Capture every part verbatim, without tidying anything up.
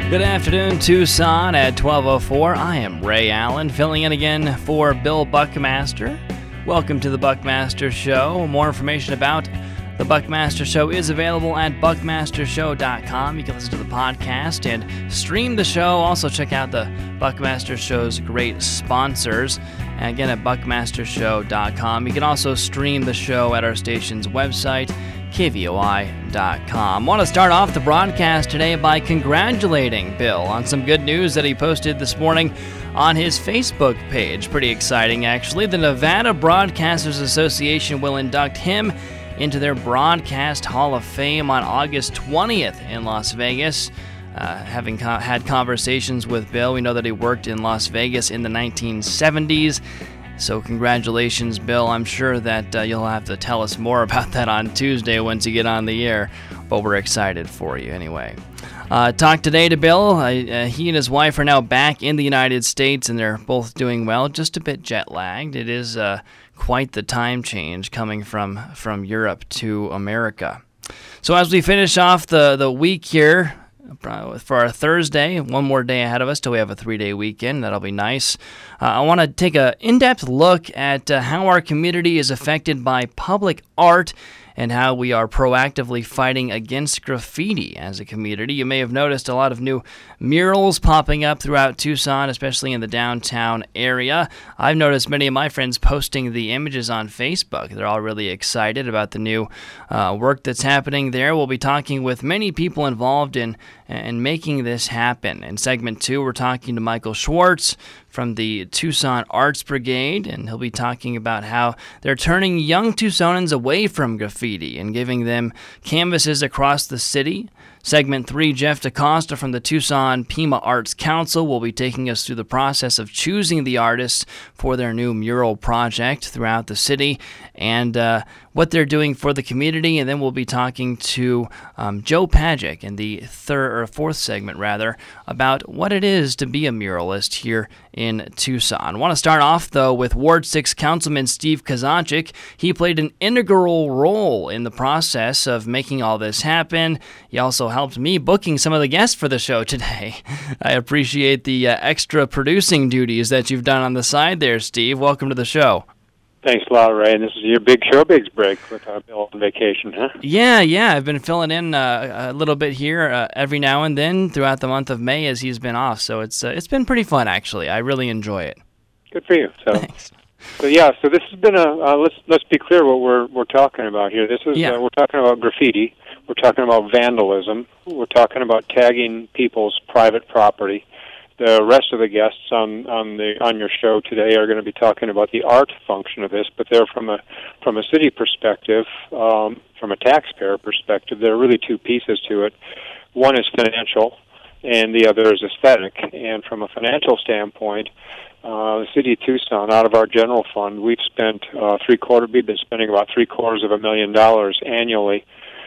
Good afternoon, Tucson at twelve oh four. I am Ray Allen, filling in again for Bill Buckmaster. Welcome to the Buckmaster Show. More information about the Buckmaster Show is available at buckmaster show dot com. You can listen to the podcast and stream the show. Also check out the Buckmaster Show's great sponsors. Again, at buckmaster show dot com. You can also stream the show at our station's website, K V O I dot com. I want to start off the broadcast today by congratulating Bill on some good news that he posted this morning on his Facebook page. Pretty exciting, actually. The Nevada Broadcasters Association will induct him into their Broadcast Hall of Fame on August twentieth in Las Vegas. Uh, having co- had conversations with Bill, we know that he worked in Las Vegas in the nineteen seventies. So congratulations, Bill. I'm sure that uh, you'll have to tell us more about that on Tuesday once you get on the air, but we're excited for you anyway. Uh, talked today to Bill. Uh, uh, he and his wife are now back in the United States, and they're both doing well, just a bit jet-lagged. It is uh, quite the time change coming from, from Europe to America. So as we finish off the, the week here, for our Thursday, one more day ahead of us till we have a three-day weekend. That'll be nice. Uh, I want to take an in-depth look at uh, how our community is affected by public art and how we are proactively fighting against graffiti as a community. You may have noticed a lot of new murals popping up throughout Tucson, especially in the downtown area. I've noticed many of my friends posting the images on Facebook. They're all really excited about the new uh, work that's happening there. We'll be talking with many people involved in, in making this happen. In segment two, we're talking to Michael Schwartz from the Tucson Arts Brigade, and he'll be talking about how they're turning young Tucsonans away from graffiti and giving them canvases across the city. Segment three, Jeff DaCosta from the Tucson Pima Arts Council will be taking us through the process of choosing the artists for their new mural project throughout the city and uh, what they're doing for the community. And then we'll be talking to um, Joe Pagic in the third or fourth segment, rather, about what it is to be a muralist here in Tucson. I want to start off, though, with Ward six Councilman Steve Kozanchik. He played an integral role in the process of making all this happen. He also helped me booking some of the guests for the show today. I appreciate the uh, extra producing duties that you've done on the side there, Steve. Welcome to the show. Thanks a lot, Ray. And this is your big showbiz break with uh, Bill on vacation, huh? Yeah, yeah. I've been filling in uh, a little bit here uh, every now and then throughout the month of May as he's been off. So it's uh, it's been pretty fun, actually. I really enjoy it. Good for you. So, Thanks. So yeah. So this has been a. Uh, let's let's be clear what we're we're talking about here. This is yeah. uh, we're talking about graffiti. We're talking about vandalism. We're talking about tagging people's private property. The rest of the guests on, on the on your show today are going to be talking about the art function of this, but they're from a from a city perspective, um, from a taxpayer perspective. There are really two pieces to it. One is financial, and the other is aesthetic. And from a financial standpoint, uh, the city of Tucson, out of our general fund, we've spent uh, three quarter. We've been spending about three quarters of a million dollars annually.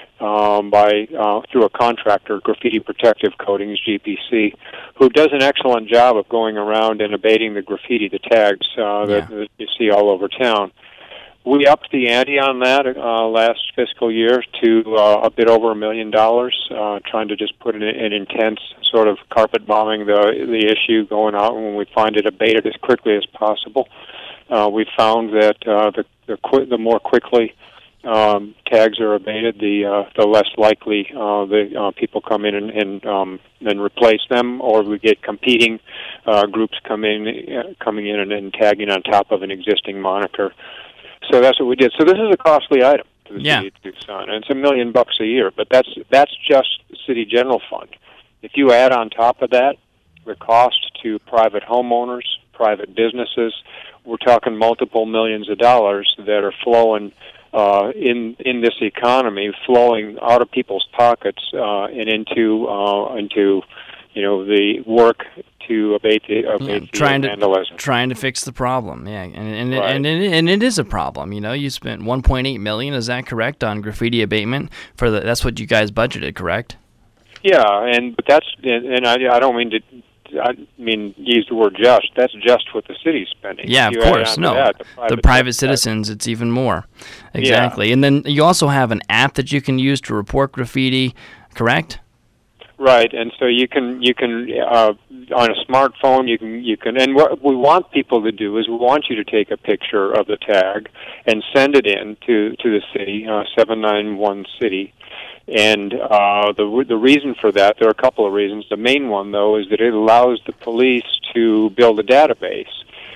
Um, by uh, through a contractor, Graffiti Protective Coatings, G P C, who does an excellent job of going around and abating the graffiti, the tags uh, that, yeah. that you see all over town. We upped the ante on that uh, last fiscal year to uh, a bit over a million dollars, uh, trying to just put an, an intense sort of carpet bombing the the issue going out, and when we find it abated as quickly as possible. Uh, we found that uh, the the, qu- the more quickly Um, tags are abated, the uh, the less likely uh, the uh, people come in and, and um, then replace them, or we get competing uh, groups come in, uh, coming in and, and tagging on top of an existing moniker. So that's what we did. So this is a costly item to the yeah. city of Tucson, and it's a million bucks a year. But that's that's just the city general fund. If you add on top of that the cost to private homeowners, private businesses, we're talking multiple millions of dollars that are flowing. Uh, in in this economy, flowing out of people's pockets uh, and into uh, into you know the work to abate the, abate yeah, trying the to, vandalism. Trying to fix the problem, yeah, and and right. and, it, and it is a problem. You know, you spent one point eight million dollars. Is that correct on graffiti abatement? For the that's what you guys budgeted, correct? Yeah, and but that's and, and I I don't mean to. I mean, use the word just. That's just what the city's spending. Yeah, of course. No, that, the private, the private citizens, it's even more. Exactly. Yeah. And then you also have an app that you can use to report graffiti, correct? Right, and so you can you can uh, on a smartphone you can you can and what we want people to do is we want you to take a picture of the tag and send it in to to the city, uh, seven nine one city. And uh, the the reason for that, there are a couple of reasons. The main one, though, is that it allows the police to build a database.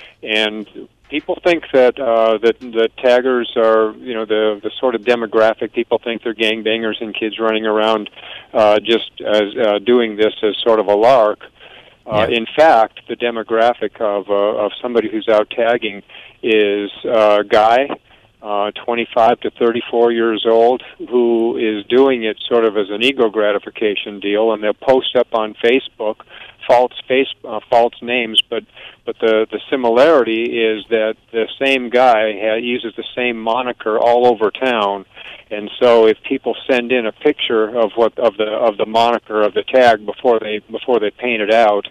And people think that uh, that the taggers are, you know, the the sort of demographic. People think they're gangbangers and kids running around uh, just as uh, doing this as sort of a lark. Uh, yeah. In fact, the demographic of uh, of somebody who's out tagging is a guy, uh, twenty-five to thirty-four years old, who is doing it sort of as an ego gratification deal, and they'll post up on Facebook false face uh, false names, but but the the similarity is that the same guy ha- uses the same moniker all over town, and so if people send in a picture of what of the of the moniker of the tag before they before they paint it out,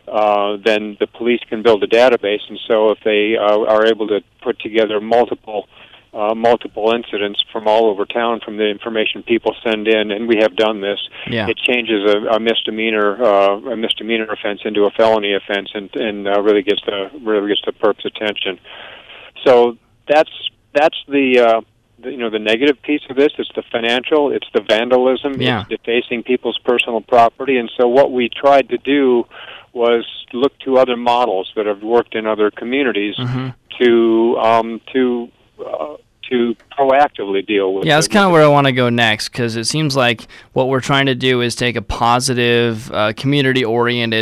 uh, then the police can build a database, and so if they uh, are able to put together multiple Uh, multiple incidents from all over town from the information people send in, and we have done this. Yeah. It changes a, a misdemeanor uh, a misdemeanor offense into a felony offense, and, and uh, really gets the really gets the perp's attention. So that's that's the, uh, the you know the negative piece of this. It's the financial, it's the vandalism, yeah. it's defacing people's personal property, and so what we tried to do was look to other models that have worked in other communities mm-hmm. to um, to Uh, to proactively deal with. Yeah, that's kind of where I want to go next, because it seems like what we're trying to do is take a positive, uh, community-oriented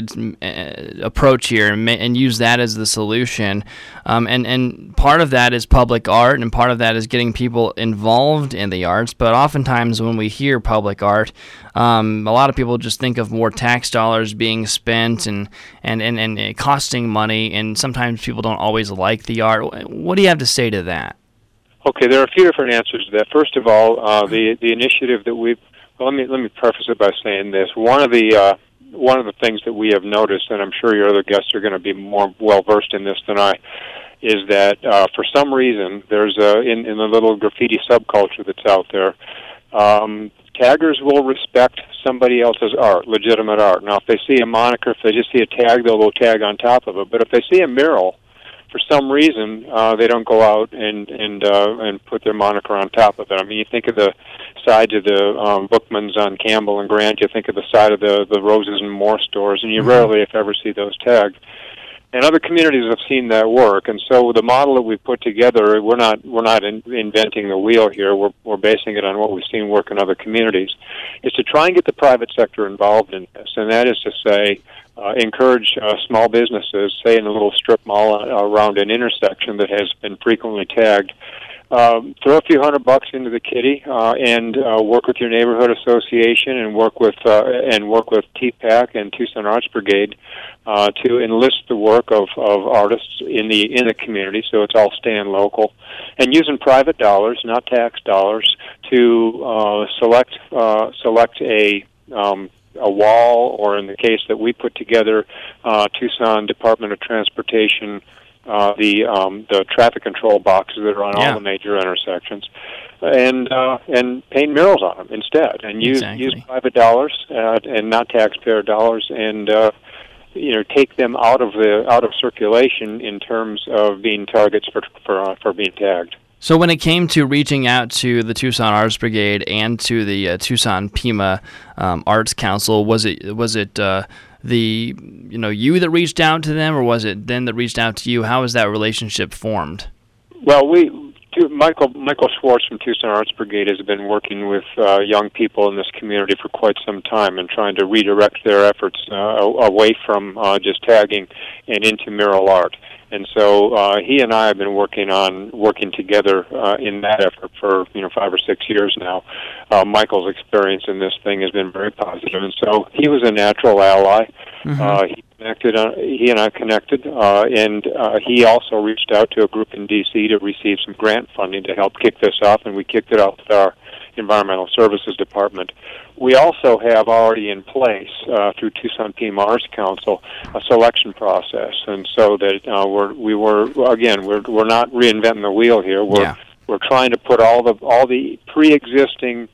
uh, approach here and, ma- and use that as the solution. Um, and, and part of that is public art, and part of that is getting people involved in the arts. But oftentimes when we hear public art, um, a lot of people just think of more tax dollars being spent and, and, and, and it costing money, and sometimes people don't always like the art. What do you have to say to that? Okay, there are a few different answers to that. First of all, uh, the the initiative that we've well, let me let me preface it by saying this. One of the uh, one of the things that we have noticed, and I'm sure your other guests are going to be more well versed in this than I, is that uh, for some reason there's a in, in the little graffiti subculture that's out there. Um, taggers will respect somebody else's art, legitimate art. Now, if they see a moniker, if they just see a tag, they'll go tag on top of it. But if they see a mural, for some reason, uh, they don't go out and and uh, and put their moniker on top of it. I mean, you think of the sides of the um, Bookmans on Campbell and Grant. You think of the side of the the Roses and More stores, and you mm-hmm. rarely, if ever, see those tagged. And other communities have seen that work. And so the model that we put together, we're not we're not in, inventing the wheel here. We're we're basing it on what we've seen work in other communities. Is to try and get the private sector involved in this, and that is to say, uh, encourage uh, small businesses, say in a little strip mall around an intersection that has been frequently tagged. Um, throw a few hundred bucks into the kitty uh, and uh, work with your neighborhood association and work with uh, and work with T PAC and Tucson Arts Brigade uh, to enlist the work of, of artists in the in the community, so it's all staying local, and using private dollars, not tax dollars, to uh, select uh, select a um, a wall, or in the case that we put together, uh, Tucson Department of Transportation. Uh, the um, the traffic control boxes that are on yeah. all the major intersections, and uh, and paint murals on them instead, and use exactly. use private dollars uh, and not taxpayer dollars, and uh, you know take them out of the out of circulation in terms of being targets for for uh, for being tagged. So when it came to reaching out to the Tucson Arts Brigade and to the uh, Tucson Pima um, Arts Council, was it was it uh, the you know you that reached out to them, or was it them that reached out to you? How was that relationship formed? Well, we Michael Michael Schwartz from Tucson Arts Brigade has been working with uh, young people in this community for quite some time and trying to redirect their efforts uh, away from uh, just tagging and into mural art. And so uh, he and I have been working on working together uh, in that effort for you know five or six years now. Uh, Michael's experience in this thing has been very positive, and so he was a natural ally. Mm-hmm. Uh, he connected. Uh, he and I connected, uh, and uh, he also reached out to a group in D C to receive some grant funding to help kick this off, and we kicked it off with our Environmental Services Department. We also have already in place uh, through Tucson Pima Arts Council a selection process, and so that uh, we're we were again we're we're not reinventing the wheel here. We're yeah. we're trying to put all the all the pre-existing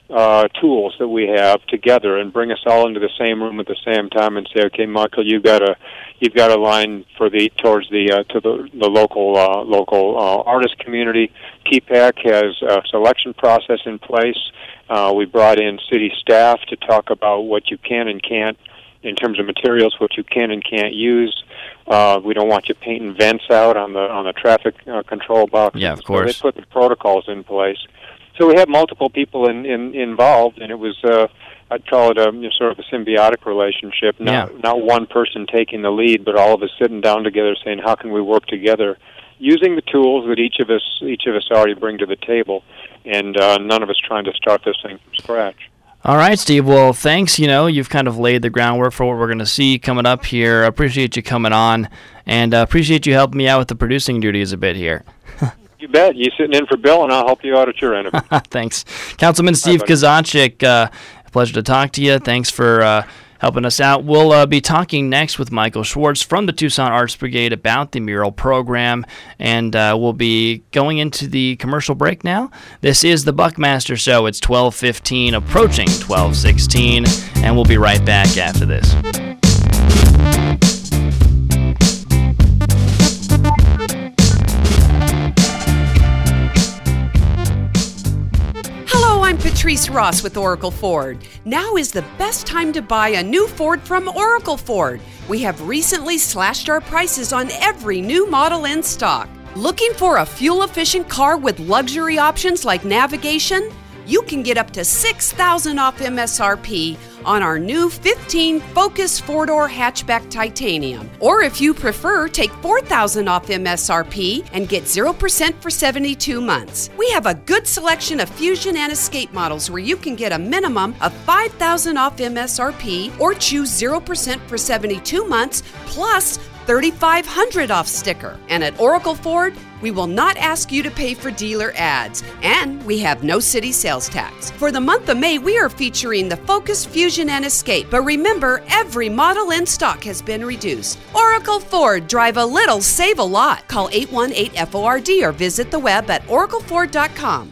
uh, tools that we have together and bring us all into the same room at the same time and say, okay, Michael, you've got a you've got a line for the towards the uh, to the the local uh, local uh, artist community. K P A C has a selection process in place. Uh, we brought in city staff to talk about what you can and can't in terms of materials, what you can and can't use. Uh, we don't want you painting vents out on the on the traffic uh, control box. Yeah, of course. So they put the protocols in place. So we had multiple people in, in, involved, and it was, uh, I'd call it a you know, sort of a symbiotic relationship, not, yeah. not one person taking the lead, but all of us sitting down together saying, how can we work together, using the tools that each of us each of us already bring to the table, and uh, none of us trying to start this thing from scratch. All right, Steve. Well, thanks. You know, you've kind of laid the groundwork for what we're going to see coming up here. I appreciate you coming on, and uh, appreciate you helping me out with the producing duties a bit here. You bet. You sitting in for Bill, and I'll help you out at your end of it. Thanks. Councilman Steve Kozachik, uh, a pleasure to talk to you. Thanks for uh, helping us out. We'll uh, be talking next with Michael Schwartz from the Tucson Arts Brigade about the mural program, and uh, we'll be going into the commercial break now. This is the Buckmaster Show. It's twelve fifteen, approaching twelve sixteen, and we'll be right back after this. I'm Patrice Ross with Oracle Ford. Now is the best time to buy a new Ford from Oracle Ford. We have recently slashed our prices on every new model in stock. Looking for a fuel-efficient car with luxury options like navigation? You can get up to six thousand dollars off M S R P on our new fifteen Focus four-door hatchback titanium. Or if you prefer, take four thousand dollars off M S R P and get zero percent for seventy-two months. We have a good selection of Fusion and Escape models where you can get a minimum of five thousand dollars off M S R P or choose zero percent for seventy-two months plus thirty-five hundred dollars off sticker. And at Oracle Ford, we will not ask you to pay for dealer ads, and we have no city sales tax. For the month of May, we are featuring the Focus, Fusion, and Escape. But remember, every model in stock has been reduced. Oracle Ford, drive a little, save a lot. Call eight one eight F O R D or visit the web at oracle ford dot com.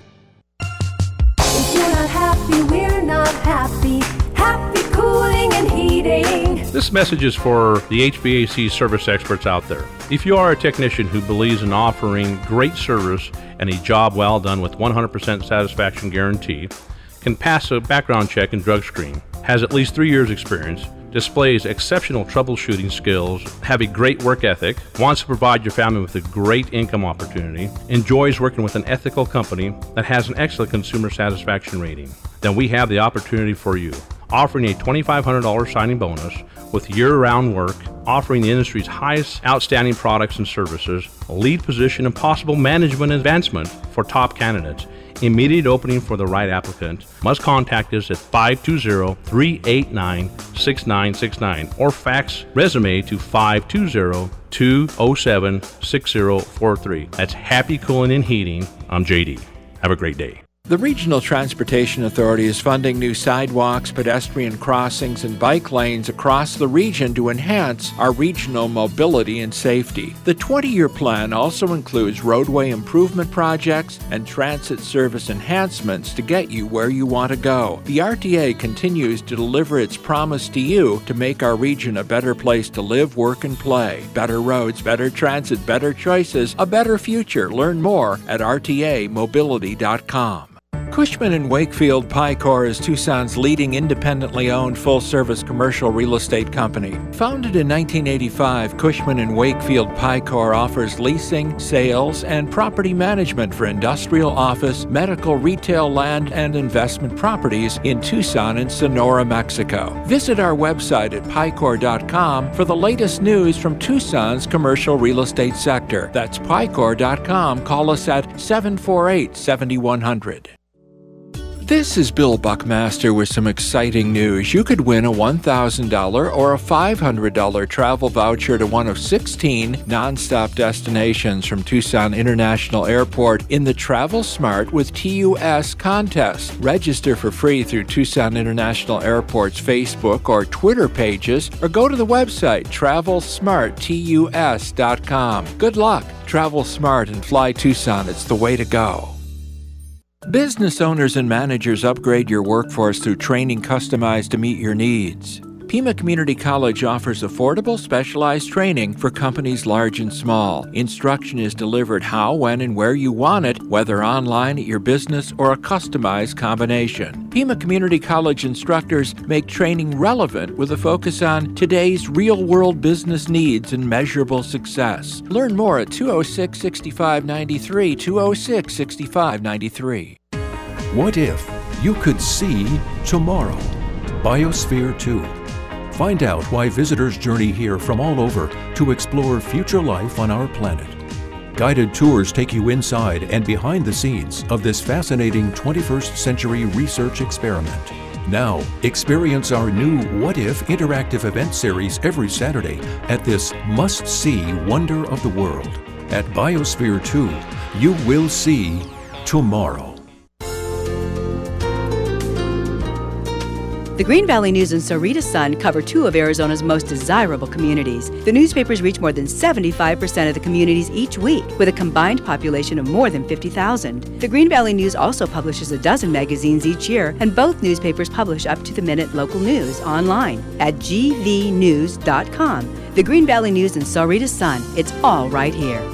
If you're not happy, we're not happy. Happy cooling and heating. This message is for the H V A C service experts out there. If you are a technician who believes in offering great service and a job well done with one hundred percent satisfaction guarantee, can pass a background check and drug screen, has at least three years experience, displays exceptional troubleshooting skills, have a great work ethic, wants to provide your family with a great income opportunity, enjoys working with an ethical company that has an excellent consumer satisfaction rating, then we have the opportunity for you. Offering a twenty-five hundred dollars signing bonus with year-round work, offering the industry's highest outstanding products and services, a lead position and possible management advancement for top candidates. Immediate opening for the right applicant. Must contact us at five two zero, three eight nine, six nine six nine or fax resume to five two zero, two zero seven, six zero four three. That's Happy Cooling and Heating. I'm J D. Have a great day. The Regional Transportation Authority is funding new sidewalks, pedestrian crossings, and bike lanes across the region to enhance our regional mobility and safety. The twenty-year plan also includes roadway improvement projects and transit service enhancements to get you where you want to go. The R T A continues to deliver its promise to you to make our region a better place to live, work, and play. Better roads, better transit, better choices, a better future. Learn more at R T A mobility dot com. Cushman and Wakefield Picor is Tucson's leading independently owned full-service commercial real estate company. Founded in nineteen eighty-five, Cushman and Wakefield Picor offers leasing, sales, and property management for industrial, office, medical, retail, land, and investment properties in Tucson and Sonora, Mexico. Visit our website at picor dot com for the latest news from Tucson's commercial real estate sector. That's picor dot com. Call us at seven four eight, seven one zero zero. This is Bill Buckmaster with some exciting news. You could win a one thousand dollars or a five hundred dollars travel voucher to one of sixteen nonstop destinations from Tucson International Airport in the Travel Smart with T U S contest. Register for free through Tucson International Airport's Facebook or Twitter pages or go to the website travel smart T U S dot com. Good luck. Travel smart and fly Tucson. It's the way to go. Business owners and managers upgrade your workforce through training customized to meet your needs. Pima Community College offers affordable, specialized training for companies large and small. Instruction is delivered how, when, and where you want it, whether online at your business or a customized combination. Pima Community College instructors make training relevant with a focus on today's real-world business needs and measurable success. Learn more at two oh six, six five nine three, two oh six, six five nine three. What if you could see tomorrow? Biosphere two. Find out why visitors journey here from all over to explore future life on our planet. Guided tours take you inside and behind the scenes of this fascinating twenty-first century research experiment. Now, experience our new What If interactive event series every Saturday at this must-see wonder of the world. At Biosphere two, you will see tomorrow. The Green Valley News and Sarita Sun cover two of Arizona's most desirable communities. The newspapers reach more than seventy-five percent of the communities each week, with a combined population of more than fifty thousand. The Green Valley News also publishes a dozen magazines each year, and both newspapers publish up-to-the-minute local news online at g v news dot com. The Green Valley News and Sarita Sun, it's all right here.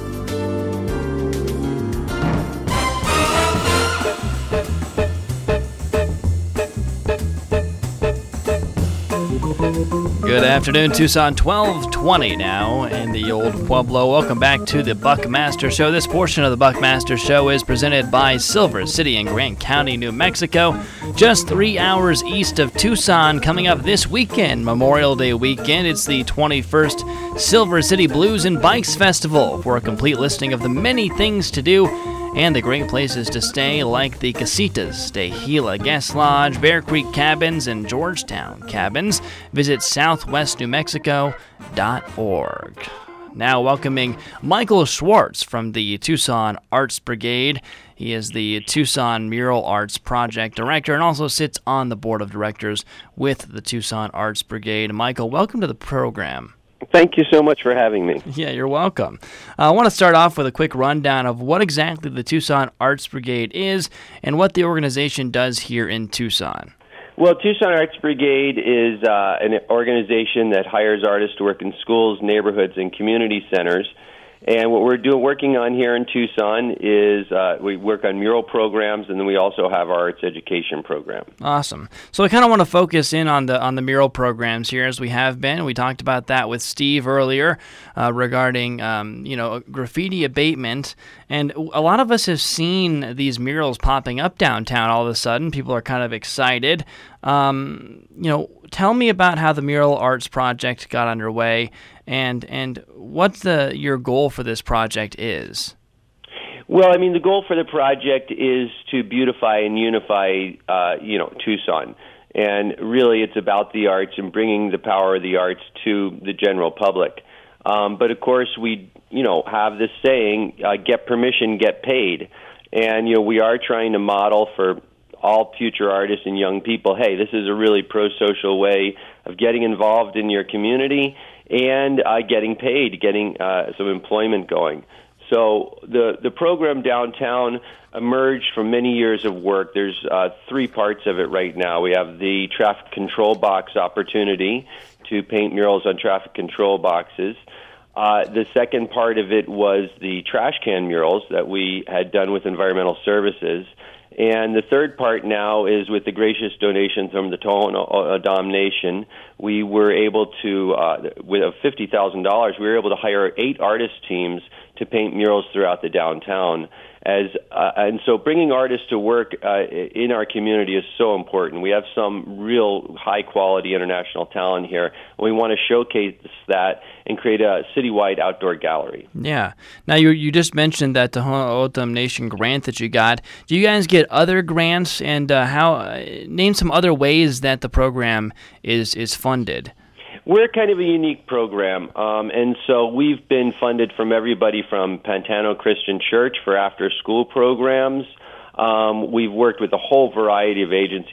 Good afternoon, Tucson. twelve twenty now in the old Pueblo. Welcome back to the Buckmaster Show. This portion of the Buckmaster Show is presented by Silver City in Grant County, New Mexico, just three hours east of Tucson. Coming up this weekend, Memorial Day weekend, it's the twenty-first Silver City Blues and Bikes Festival. For a complete listing of the many things to do and the great places to stay, like the Casitas de Gila Guest Lodge, Bear Creek Cabins, and Georgetown Cabins, visit southwest new mexico dot org. Now welcoming Michael Schwartz from the Tucson Arts Brigade. He is the Tucson Mural Arts Project Director and also sits on the board of directors with the Tucson Arts Brigade. Michael, welcome to the program. Thank you so much for having me. Yeah, you're welcome. Uh, I want to start off with a quick rundown of what exactly the Tucson Arts Brigade is and what the organization does here in Tucson. Well, Tucson Arts Brigade is uh, an organization that hires artists to work in schools, neighborhoods, and community centers. And what we're doing, working on here in Tucson is uh, we work on mural programs, and then we also have our arts education program. Awesome. So I kind of want to focus in on the on the mural programs here, as we have been. We talked about that with Steve earlier uh, regarding um, you know graffiti abatement, and a lot of us have seen these murals popping up downtown all of a sudden. People are kind of excited. Um, you know, tell me about how the Mural Arts Project got underway, and and what the your goal for this project is. Well, I mean, the goal for the project is to beautify and unify, uh, you know, Tucson. And really, it's about the arts and bringing the power of the arts to the general public. Um, but, of course, we, you know, have this saying, uh, get permission, get paid. And, you know, we are trying to model for all future artists and young people, hey, this is a really pro-social way of getting involved in your community and uh, getting paid, getting uh, some employment going. So the the program downtown emerged from many years of work. There's uh, three parts of it right now. We have the traffic control box opportunity to paint murals on traffic control boxes. Uh, the second part of it was the trash can murals that we had done with Environmental Services. And the third part now is with the gracious donation from the Tohono O'odham Nation. We were able to, uh, with fifty thousand dollars, we were able to hire eight artist teams to paint murals throughout the downtown. As uh, and so bringing artists to work uh, in our community is so important. We have some real high-quality international talent here, and we want to showcase that and create a citywide outdoor gallery. Yeah. Now, you you just mentioned that the Tohono O'odham Nation grant that you got. Do you guys get other grants, and uh, how? Uh, name some other ways that the program is is funded. We're kind of a unique program, um, and so we've been funded from everybody from Pantano Christian Church for after-school programs. Um, we've worked with a whole variety of agencies.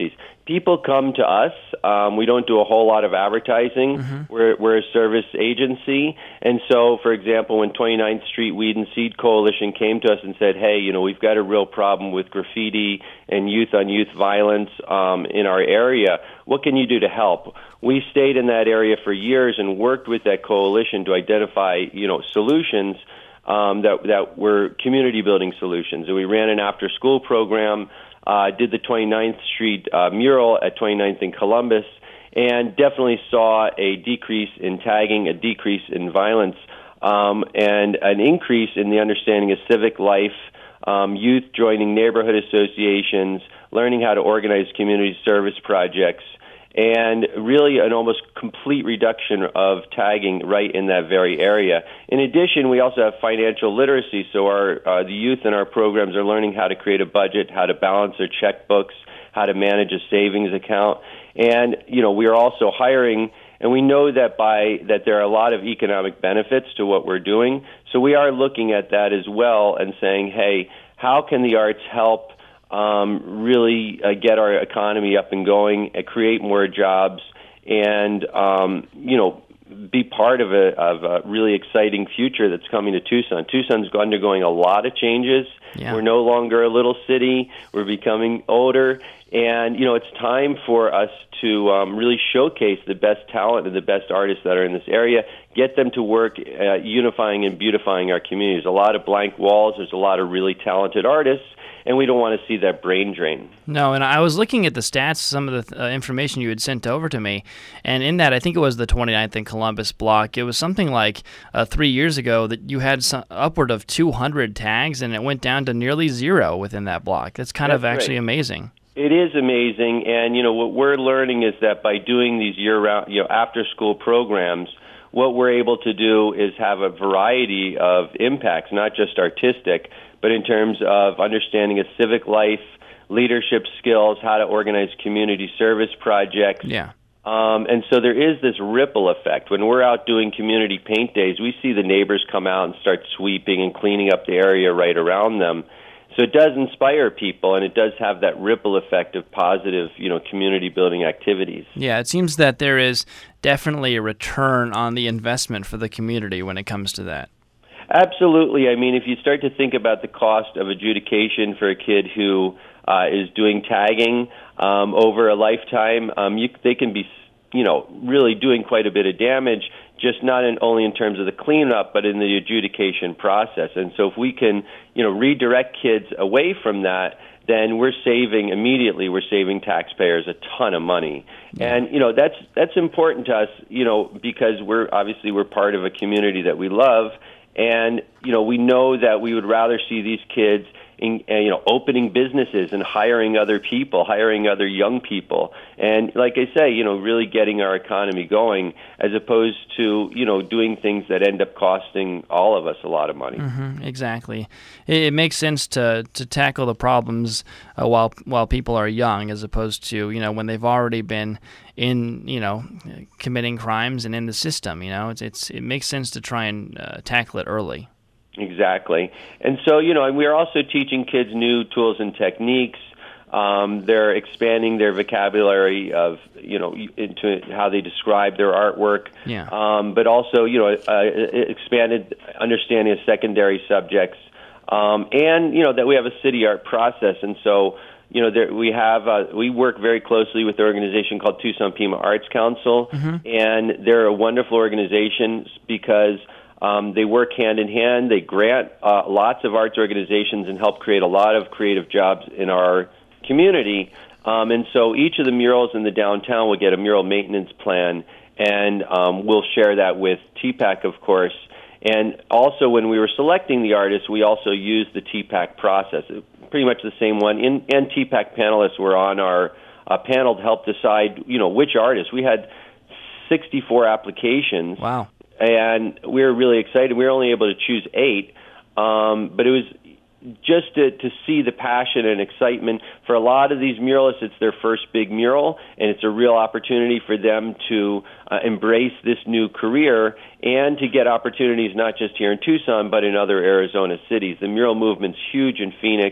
people come to us. Um, we don't do a whole lot of advertising. Mm-hmm. We're, we're a service agency. And so, for example, when twenty-ninth Street Weed and Seed Coalition came to us and said, hey, you know, we've got a real problem with graffiti and youth-on-youth violence um, in our area, what can you do to help? We stayed in that area for years and worked with that coalition to identify, you know, solutions um, that, that were community-building solutions. And we ran an after-school program, Uh, did the twenty-ninth Street uh, mural at twenty-ninth and Columbus, and definitely saw a decrease in tagging, a decrease in violence, um, and an increase in the understanding of civic life, um, youth joining neighborhood associations, learning how to organize community service projects, and really an almost complete reduction of tagging right in that very area. In addition, we also have financial literacy, so our uh, the youth in our programs are learning how to create a budget, how to balance their checkbooks, how to manage a savings account, and you know we are also hiring, and we know that by that there are a lot of economic benefits to what we're doing. So we are looking at that as well and saying, hey, how can the arts help Um, really uh, get our economy up and going, uh, create more jobs, and um, you know, be part of a, of a really exciting future that's coming to Tucson. Tucson's undergoing a lot of changes. Yeah. We're no longer a little city. We're becoming older, and you know, it's time for us to um, really showcase the best talent and the best artists that are in this area. Get them to work uh, unifying and beautifying our communities. A lot of blank walls. There's a lot of really talented artists. And we don't want to see that brain drain. No, and I was looking at the stats, some of the uh, information you had sent over to me, and in that, I think it was the twenty-ninth and Columbus block, it was something like uh, three years ago that you had some, upward of two hundred tags, and it went down to nearly zero within that block. That's kind That's of actually great. amazing. It is amazing, and you know what we're learning is that by doing these year-round, you know, after-school programs, what we're able to do is have a variety of impacts, not just artistic, but in terms of understanding of civic life, leadership skills, how to organize community service projects. Yeah. Um, and so there is this ripple effect. When we're out doing community paint days, we see the neighbors come out and start sweeping and cleaning up the area right around them. So it does inspire people, and it does have that ripple effect of positive, you know, community-building activities. Yeah, it seems that there is definitely a return on the investment for the community when it comes to that. Absolutely. I mean, if you start to think about the cost of adjudication for a kid who uh, is doing tagging um, over a lifetime, um, you, they can be, you know, really doing quite a bit of damage, just not in, only in terms of the cleanup, but in the adjudication process. And so if we can, you know, redirect kids away from that, then we're saving immediately. We're saving taxpayers a ton of money, yeah. and you know that's that's important to us. You know, because we're obviously we're part of a community that we love. And, you know, we know that we would rather see these kids, in, uh, you know, opening businesses and hiring other people, hiring other young people. And like I say, you know, really getting our economy going as opposed to, you know, doing things that end up costing all of us a lot of money. Mm-hmm, exactly. It, it makes sense to, to tackle the problems uh, while while people are young as opposed to, you know, when they've already been in, you know, committing crimes and in the system. You know, it's, it's it makes sense to try and uh, tackle it early. Exactly. And so, you know, and we're also teaching kids new tools and techniques. Um, they're expanding their vocabulary of, you know, into how they describe their artwork. Yeah. Um, but also, you know, uh, expanded understanding of secondary subjects. Um, and, you know, that we have a city art process. And so, you know, there, we have uh, we work very closely with an organization called Tucson Pima Arts Council, mm-hmm. and they're a wonderful organization because um, they work hand in hand. They grant uh, lots of arts organizations and help create a lot of creative jobs in our community. Um, and so each of the murals in the downtown will get a mural maintenance plan, and um, we'll share that with T PAC, of course. And also, when we were selecting the artists, we also used the T PAC process, pretty much the same one. In, and T PAC panelists were on our uh, panel to help decide, you know, which artists. We had sixty-four applications. Wow. And we were really excited. We were only able to choose eight, um, but it was just to, to see the passion and excitement. For a lot of these muralists, it's their first big mural, and it's a real opportunity for them to uh, embrace this new career and to get opportunities not just here in Tucson, but in other Arizona cities. The mural movement's huge in Phoenix,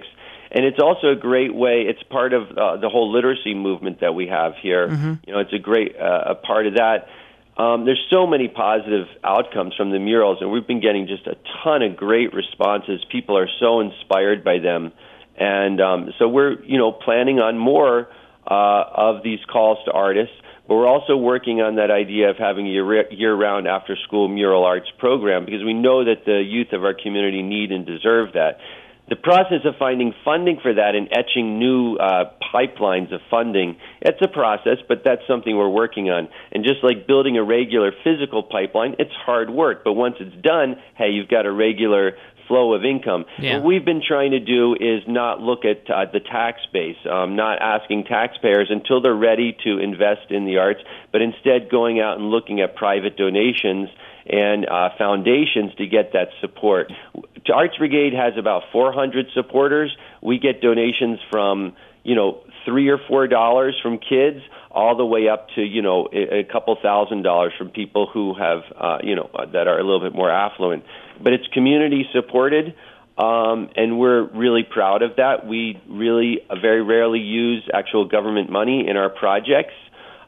And it's also a great way, it's part of uh, the whole literacy movement that we have here. Mm-hmm. You know, it's a great uh, a part of that. Um, there's so many positive outcomes from the murals, and we've been getting just a ton of great responses. People are so inspired by them. And um, so we're, you know, planning on more uh, of these calls to artists, but we're also working on that idea of having a year- year-round after-school mural arts program, because we know that the youth of our community need and deserve that. The process of finding funding for that and etching new uh, pipelines of funding, it's a process, but that's something we're working on. And just like building a regular physical pipeline, it's hard work, but once it's done, hey, you've got a regular flow of income. Yeah. What we've been trying to do is not look at uh, the tax base, um, not asking taxpayers until they're ready to invest in the arts, but instead going out and looking at private donations and uh, foundations to get that support. Arts Brigade has about four hundred supporters. We get donations from, you know, three or four dollars from kids, all the way up to, you know, a, a couple thousand dollars from people who have, uh, you know, that are a little bit more affluent. But it's community supported, um, and we're really proud of that. We really uh, very rarely use actual government money in our projects.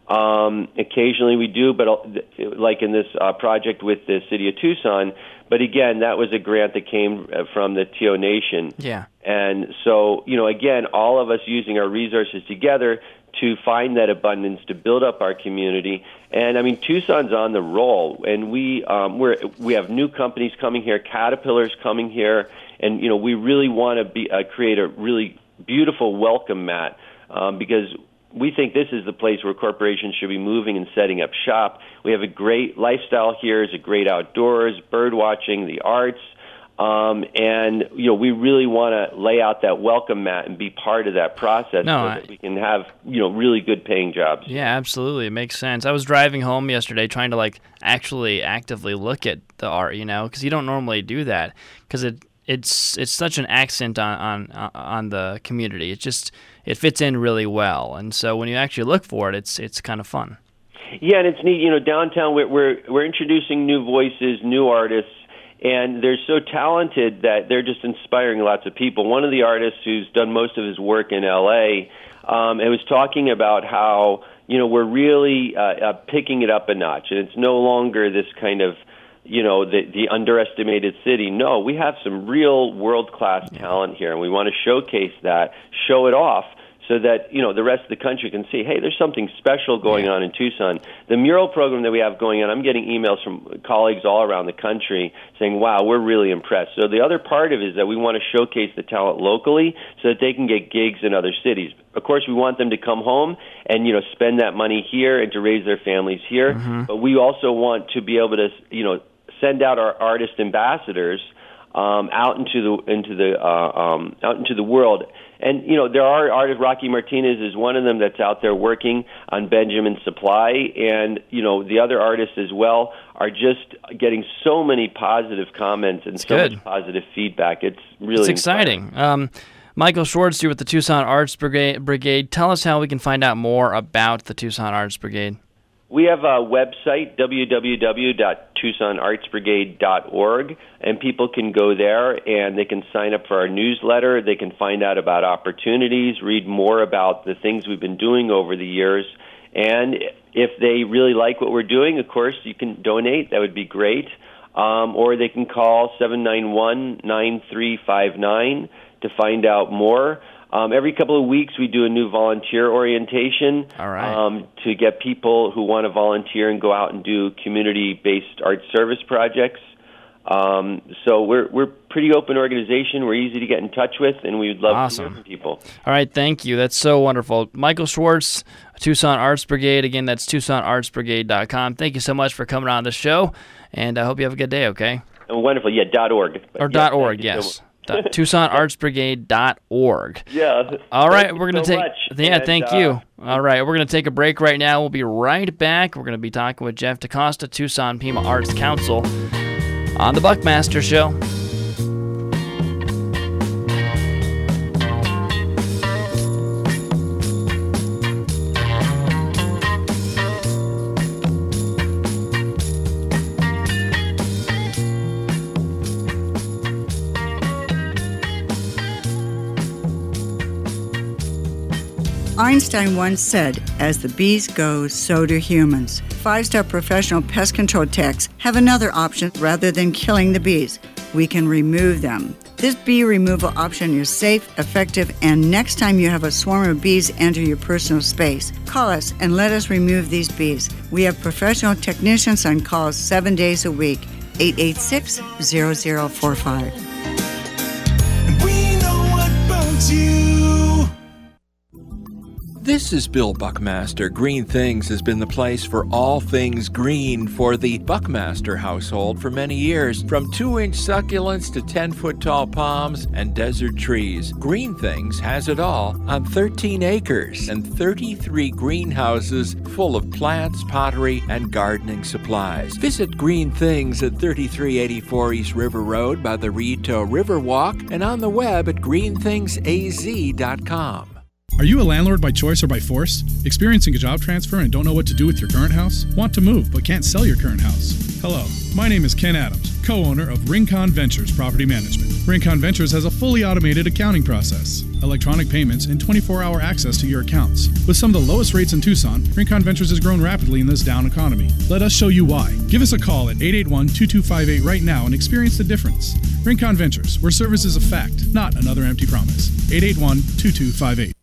Um, occasionally we do, but uh, like in this uh, project with the City of Tucson. But again, that was a grant that came from the T O Nation. Yeah. And so, you know, again, all of us using our resources together to find that abundance, to build up our community. And I mean, Tucson's on the roll, and we um, we're we have new companies coming here, Caterpillar's coming here, and you know, we really want to be uh, create a really beautiful welcome mat um, because we think this is the place where corporations should be moving and setting up shop. We have a great lifestyle here, it's a great outdoors, bird watching, the arts. Um, and, you know, we really want to lay out that welcome mat and be part of that process no, so I, that we can have, you know, really good paying jobs. Yeah, absolutely. It makes sense. I was driving home yesterday trying to, like, actually actively look at the art, you know, because you don't normally do that because it it's it's such an accent on, on on the community. It just, it fits in really well. And so when you actually look for it, it's it's kind of fun. Yeah, and it's neat. You know, downtown we're we're, we're introducing new voices, new artists. And they're so talented that they're just inspiring lots of people. One of the artists who's done most of his work in L A um, and was talking about how, you know, we're really uh, uh, picking it up a notch. And it's no longer this kind of, you know, the, the underestimated city. No, we have some real world-class yeah. talent here, and we want to showcase that, show it off, so that, you know, the rest of the country can see, hey, there's something special going yeah. on in Tucson. The mural program that we have going on, I'm getting emails from colleagues all around the country saying, wow, we're really impressed. So the other part of it is that we want to showcase the talent locally so that they can get gigs in other cities. Of course, we want them to come home and, you know, spend that money here and to raise their families here. Mm-hmm. But we also want to be able to, you know, send out our artist ambassadors um, out into the into the uh, um, out into the world. And, you know, there are artists, Rocky Martinez is one of them that's out there working on Benjamin Supply. And, you know, the other artists as well are just getting so many positive comments and it's so good. much positive feedback. It's really It's exciting. Um, Michael Schwartz, you're with the Tucson Arts Brigade. Brigade. Tell us how we can find out more about the Tucson Arts Brigade. We have a website, w w w dot tucson arts brigade dot org, and people can go there and they can sign up for our newsletter. They can find out about opportunities, read more about the things we've been doing over the years. And if they really like what we're doing, of course, you can donate. That would be great. Um, or they can call seven nine one, nine three five nine to find out more. Um, every couple of weeks, we do a new volunteer orientation All right. um, to get people who want to volunteer and go out and do community-based art service projects. Um, so we're we're a pretty open organization. We're easy to get in touch with, and we would love awesome. to hear from people. All right, thank you. That's so wonderful. Michael Schwartz, Tucson Arts Brigade. Again, that's tucson arts brigade dot com. Thank you so much for coming on the show, and I hope you have a good day, okay? Oh, wonderful. Yeah, dot .org. Or yeah, dot .org, yes. So tucson arts brigade dot org. Yeah. All right, thank we're going to so take much. Yeah, and, thank uh, you. All right, we're going to take a break right now. We'll be right back. We're going to be talking with Jeff DaCosta, Tucson Pima Arts Council on the Buckmaster Show. Einstein once said, as the bees go, so do humans. Five-star professional pest control techs have another option rather than killing the bees. We can remove them. This bee removal option is safe, effective, and next time you have a swarm of bees enter your personal space, call us and let us remove these bees. We have professional technicians on call seven days a week. eight eight six, zero zero four five. We know what bugs you. This is Bill Buckmaster. Green Things has been the place for all things green for the Buckmaster household for many years. From two-inch succulents to ten-foot tall palms and desert trees, Green Things has it all on thirteen acres and thirty-three greenhouses full of plants, pottery, and gardening supplies. Visit Green Things at thirty-three eighty-four East River Road by the Rito Riverwalk and on the web at green things a z dot com. Are you a landlord by choice or by force? Experiencing a job transfer and don't know what to do with your current house? Want to move but can't sell your current house? Hello, my name is Ken Adams, co-owner of Rincon Ventures Property Management. Rincon Ventures has a fully automated accounting process, electronic payments, and twenty-four hour access to your accounts. With some of the lowest rates in Tucson, Rincon Ventures has grown rapidly in this down economy. Let us show you why. Give us a call at eight eight one, two two five eight right now and experience the difference. Rincon Ventures, where service is a fact, not another empty promise. eight eight one, two two five eight.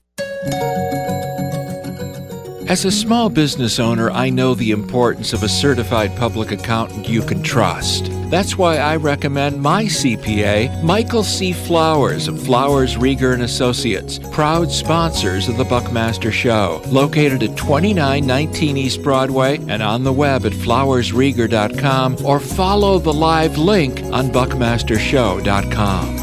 As a small business owner, I know the importance of a certified public accountant you can trust. That's why I recommend my C P A, Michael C. Flowers of Flowers, Rieger and Associates, proud sponsors of the Buckmaster Show, located at twenty-nine nineteen East Broadway and on the web at flowers rieger dot com or follow the live link on buckmaster show dot com.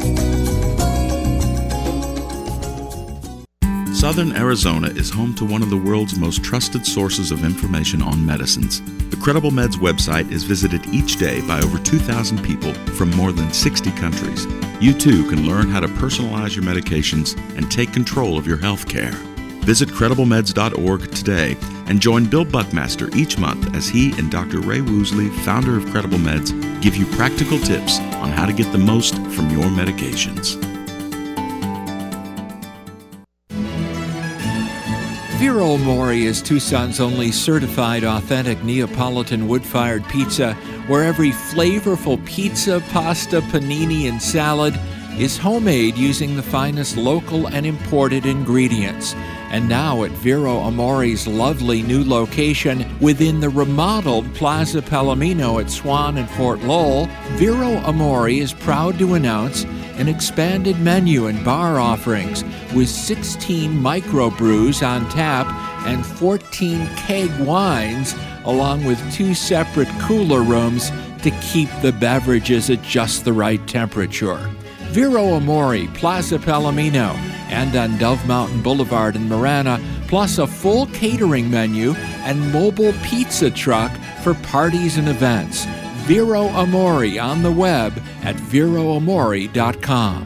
Southern Arizona is home to one of the world's most trusted sources of information on medicines. The Credible Meds website is visited each day by over two thousand people from more than sixty countries. You too can learn how to personalize your medications and take control of your health care. Visit credible meds dot org today and join Bill Buckmaster each month as he and Doctor Ray Woosley, founder of Credible Meds, give you practical tips on how to get the most from your medications. Vero Amore is Tucson's only certified authentic Neapolitan wood-fired pizza, where every flavorful pizza, pasta, panini, and salad is homemade using the finest local and imported ingredients. And now at Vero Amore's lovely new location within the remodeled Plaza Palomino at Swan and Fort Lowell, Vero Amore is proud to announce an expanded menu and bar offerings with sixteen microbrews on tap and fourteen keg wines, along with two separate cooler rooms to keep the beverages at just the right temperature. Vero Amore, Plaza Palomino, and on Dove Mountain Boulevard in Marana, plus a full catering menu and mobile pizza truck for parties and events. Vero Amore on the web at vero amore dot com.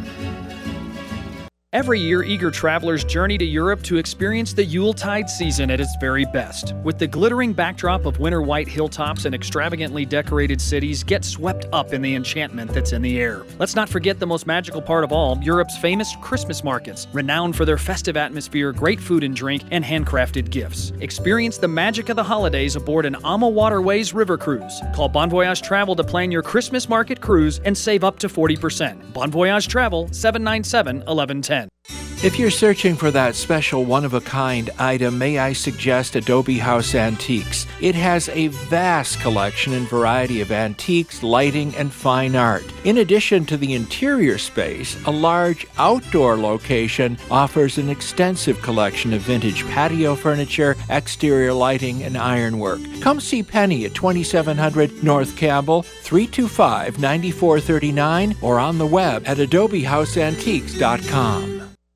Every year, eager travelers journey to Europe to experience the Yuletide season at its very best. With the glittering backdrop of winter white hilltops and extravagantly decorated cities, get swept up in the enchantment that's in the air. Let's not forget the most magical part of all, Europe's famous Christmas markets, renowned for their festive atmosphere, great food and drink, and handcrafted gifts. Experience the magic of the holidays aboard an Ama Waterways river cruise. Call Bon Voyage Travel to plan your Christmas market cruise and save up to forty percent. Bon Voyage Travel, seven nine seven, one one one zero. If you're searching for that special one-of-a-kind item, may I suggest Adobe House Antiques. It has a vast collection and variety of antiques, lighting, and fine art. In addition to the interior space, a large outdoor location offers an extensive collection of vintage patio furniture, exterior lighting, and ironwork. Come see Penny at twenty-seven hundred North Campbell, three two five, nine four three nine, or on the web at adobe house antiques dot com.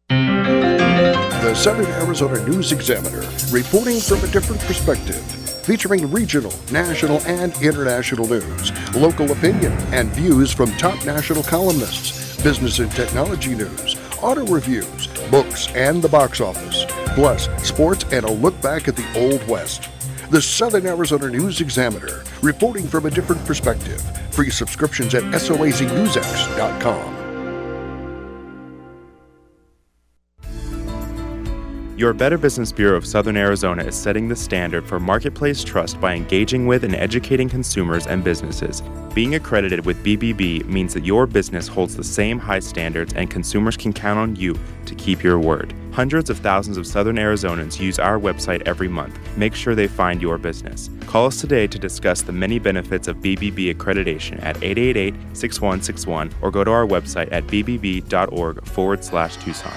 The Southern Arizona News Examiner, reporting from a different perspective, featuring regional, national, and international news, local opinion, and views from top national columnists, business and technology news, auto reviews, books, and the box office, plus sports and a look back at the Old West. The Southern Arizona News Examiner, reporting from a different perspective. Free subscriptions at soaz news x dot com. Your Better Business Bureau of Southern Arizona is setting the standard for marketplace trust by engaging with and educating consumers and businesses. Being accredited with B B B means that your business holds the same high standards and consumers can count on you to keep your word. Hundreds of thousands of Southern Arizonans use our website every month. Make sure they find your business. Call us today to discuss the many benefits of B B B accreditation at eight eight eight, six one six one or go to our website at bbb.org forward slash Tucson.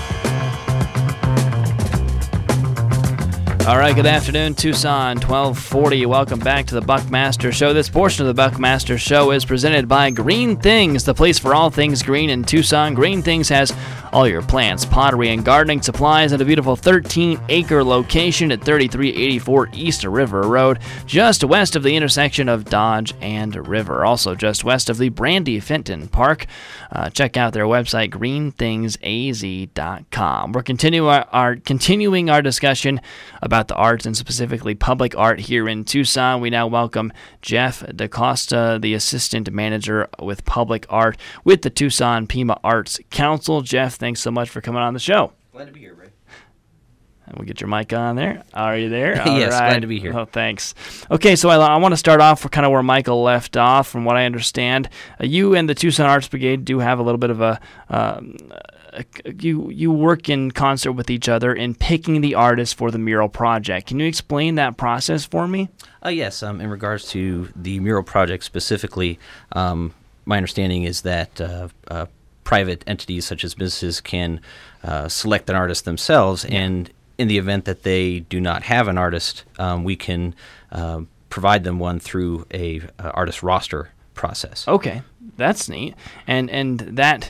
All right, good afternoon, Tucson, twelve forty. Welcome back to the Buckmaster Show. This portion of the Buckmaster Show is presented by Green Things, the place for all things green in Tucson. Green Things has all your plants, pottery, and gardening supplies at a beautiful thirteen-acre location at thirty-three eighty-four East River Road, just west of the intersection of Dodge and River. Also just west of the Brandy Fenton Park. Uh, check out their website, green things a z dot com. We're continue our, our, continuing our discussion about the arts and specifically public art here in Tucson. We now welcome Jeff DaCosta, the Assistant Manager with Public Art with the Tucson Pima Arts Council. Jeff, thanks so much for coming on the show. Glad to be here, Ray. And we'll get your mic on there. Are you there? Yes, All right. glad to be here. Oh, thanks. Okay, so I, I want to start off for kind of where Michael left off. From what I understand, uh, you and the Tucson Arts Brigade do have a little bit of a, um, a you you work in concert with each other in picking the artist for the mural project. Can you explain that process for me? Uh, yes, um, in regards to the mural project specifically, um, my understanding is that uh, uh, private entities such as businesses can uh, select an artist themselves, yeah. and in the event that they do not have an artist, um, we can uh, provide them one through a uh, artist roster process. Okay, that's neat, and and that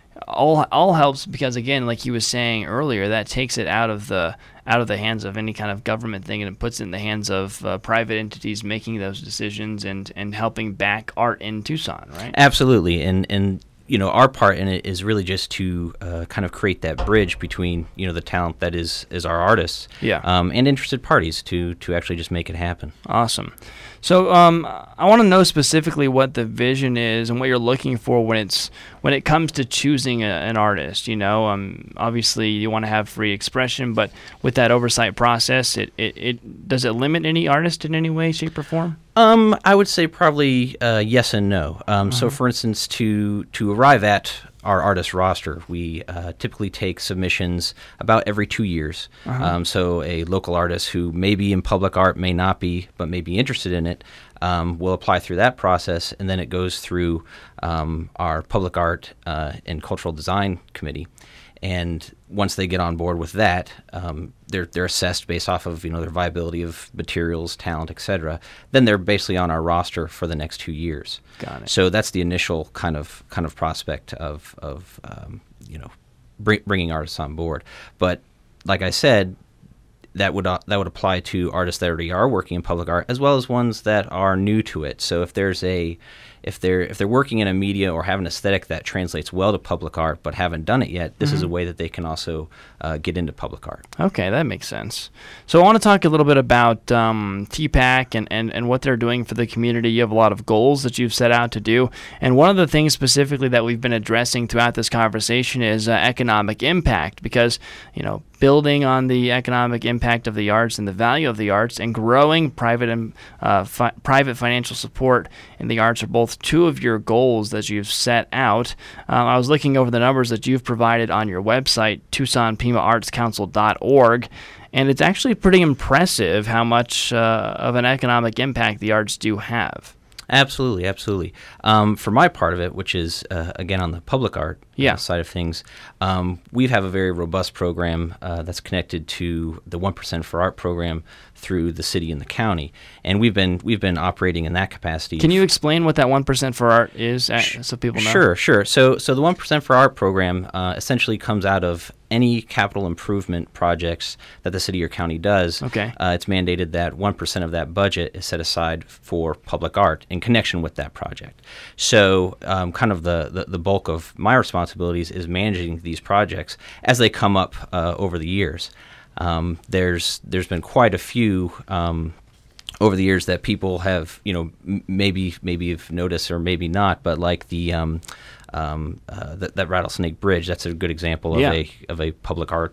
all all helps because again, like you was saying earlier, that takes it out of the out of the hands of any kind of government thing, and it puts it in the hands of uh, private entities making those decisions and and helping back art in Tucson, right? Absolutely, and and. You know, our part in it is really just to uh, kind of create that bridge between, you know, the talent that is, is our artists yeah. um, and interested parties to, to actually just make it happen. Awesome. So um, I want to know specifically what the vision is and what you're looking for when it's when it comes to choosing a, an artist. You know, um, obviously you want to have free expression, but with that oversight process, it, it, it does it limit any artist in any way, shape, or form? Um, I would say probably uh, yes and no. Um, uh-huh. So, for instance, to to arrive at our artist roster, we uh, typically take submissions about every two years. Uh-huh. Um, so, a local artist who may be in public art, may not be, but may be interested in it, um, will apply through that process, and then it goes through um, our public art uh, and cultural design committee. And once they get on board with that, um, they're they're assessed based off of you know their viability of materials, talent, et cetera. Then they're basically on our roster for the next two years. Got it. So that's the initial kind of kind of prospect of of um, you know bring, bringing artists on board. But like I said, that would uh, that would apply to artists that already are working in public art as well as ones that are new to it. So if there's a If they're if they're working in a media or have an aesthetic that translates well to public art but haven't done it yet, this mm-hmm. is a way that they can also uh, get into public art. Okay, that makes sense. So I want to talk a little bit about um, T PAC and, and, and what they're doing for the community. You have a lot of goals that you've set out to do, and one of the things specifically that we've been addressing throughout this conversation is uh, economic impact, because you know building on the economic impact of the arts and the value of the arts and growing private and uh, fi- private financial support in the arts are both two of your goals that you've set out. Um, I was looking over the numbers that you've provided on your website, Tucson Pima Arts Council dot org, and it's actually pretty impressive how much uh, of an economic impact the arts do have. Absolutely, absolutely. Um, for my part of it, which is, uh, again, on the public art yeah. side of things, um, we have a very robust program uh, that's connected to the one percent for Art program through the city and the county. And we've been we've been operating in that capacity. Can you explain what that one percent for Art is uh, so people know? Sure, sure. So, so the one percent for Art program uh, essentially comes out of any capital improvement projects that the city or county does. Okay. Uh, it's mandated that one percent of that budget is set aside for public art in connection with that project. So um, kind of the, the, the bulk of my responsibilities is managing these projects as they come up uh, over the years. Um, there's there's been quite a few um, over the years that people have, you know, m- maybe maybe have noticed or maybe not, but like the um, um, uh, that, that Rattlesnake Bridge, that's a good example of yeah. a of a public art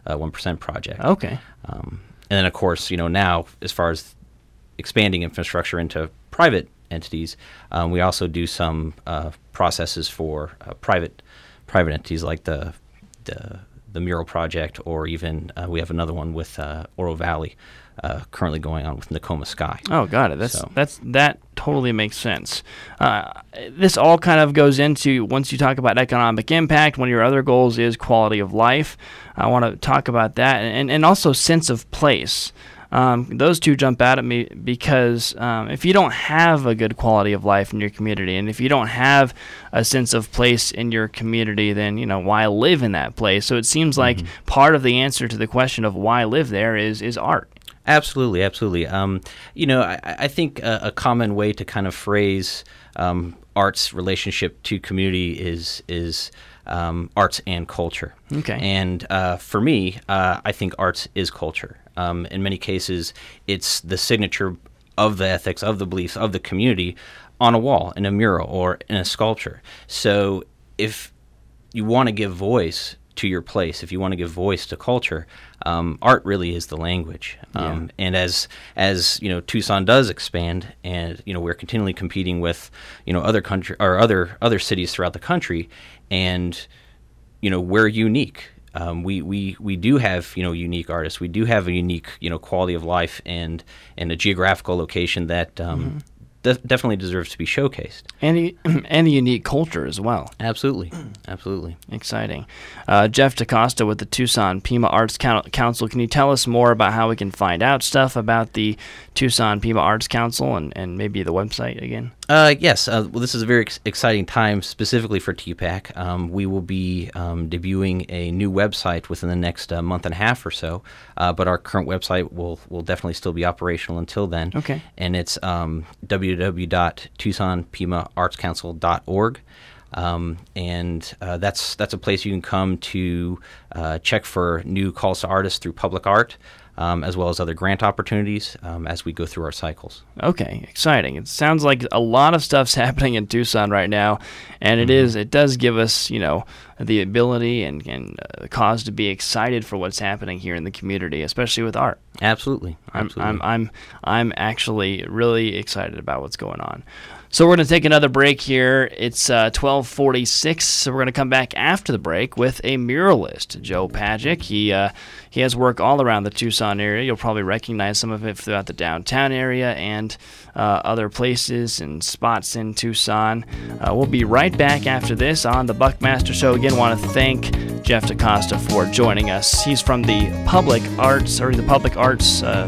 uh, one percent project. Okay. Um, and then, of course, you know, now as far as expanding infrastructure into private entities, um, we also do some uh, processes for uh, private private entities like the the, the mural project, or even uh, we have another one with uh, Oro Valley uh, currently going on with Nakoma Sky. Oh, got it. That's So- that's that totally makes sense. Uh, this all kind of goes into, once you talk about economic impact, one of your other goals is quality of life. I want to talk about that, and and also sense of place. Um, those two jump out at me because um, if you don't have a good quality of life in your community, and if you don't have a sense of place in your community, then, you know, why live in that place? So it seems like Mm-hmm. part of the answer to the question of why live there is is art. Absolutely, absolutely. Um, you know, I, I think a, a common way to kind of phrase um, art's relationship to community is is um, arts and culture. Okay. And uh, for me, uh, I think arts is culture. Um, in many cases, it's the signature of the ethics, of the beliefs, of the community on a wall, in a mural, or in a sculpture. So if you want to give voice to your place, if you want to give voice to culture, um, art really is the language. Um, And as as you know, Tucson does expand, and you know, we're continually competing with you know other country or other other cities throughout the country, and you know, we're unique. Um, we, we, we do have, you know, unique artists. We do have a unique, you know, quality of life and and a geographical location that um, Mhm. def- definitely deserves to be showcased. And a, and a unique culture as well. Absolutely, absolutely. Exciting. Uh, Jeff DaCosta with the Tucson Pima Arts Coun- Council. Can you tell us more about how we can find out stuff about the Tucson Pima Arts Council, and, and maybe the website again? Uh, yes, uh, well, this is a very ex- exciting time specifically for T PAC. Um, we will be um, debuting a new website within the next uh, month and a half or so, uh, but our current website will will definitely still be operational until then. Okay. And it's um, w w w dot tucson pima arts council dot org. Um, and uh, that's that's a place you can come to uh, check for new calls to artists through public art, um, as well as other grant opportunities um, as we go through our cycles. Okay, exciting. It sounds like a lot of stuff's happening in Tucson right now, and it is, it does give us, you know, the ability and, and uh, cause to be excited for what's happening here in the community, especially with art. Absolutely. Absolutely. I'm, I'm, I'm, I'm actually really excited about what's going on. So we're going to take another break here. It's uh, twelve forty-six, so we're going to come back after the break with a muralist, Joe Pagic. He uh, he has work all around the Tucson area. You'll probably recognize some of it throughout the downtown area and uh, other places and spots in Tucson. Uh, we'll be right back after this on the Buckmaster Show. Again, want to thank Jeff DaCosta for joining us. He's from the Public Arts, or the Public Arts uh,